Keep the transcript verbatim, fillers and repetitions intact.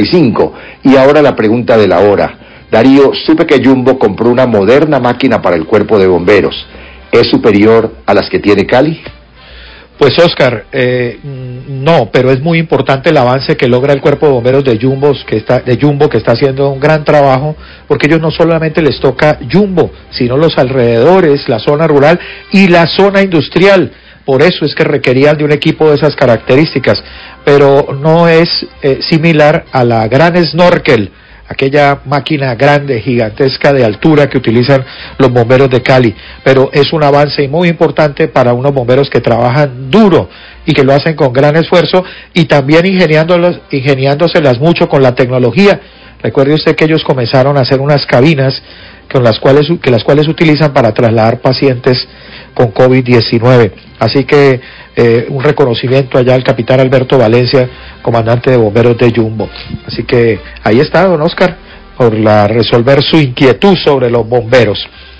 y cinco. Y ahora la pregunta de la hora. Darío, supe que Jumbo compró una moderna máquina para el cuerpo de bomberos. ¿Es superior a las que tiene Cali? Pues Oscar, eh, no, pero es muy importante el avance que logra el cuerpo de bomberos de Jumbo, que está, de Jumbo, que está haciendo un gran trabajo, porque ellos no solamente les toca Jumbo, sino los alrededores, la zona rural y la zona industrial. Por eso es que requerían de un equipo de esas características, pero no es eh, similar a la gran Snorkel, aquella máquina grande, gigantesca de altura que utilizan los bomberos de Cali, pero es un avance muy importante para unos bomberos que trabajan duro y que lo hacen con gran esfuerzo y también ingeniándolos, ingeniándoselas mucho con la tecnología. Recuerde usted que ellos comenzaron a hacer unas cabinas con las cuales, que las cuales utilizan para trasladar pacientes con COVID diecinueve. Así que eh, un reconocimiento allá al capitán Alberto Valencia, comandante de bomberos de Jumbo. Así que ahí está, don Oscar, por la resolver su inquietud sobre los bomberos.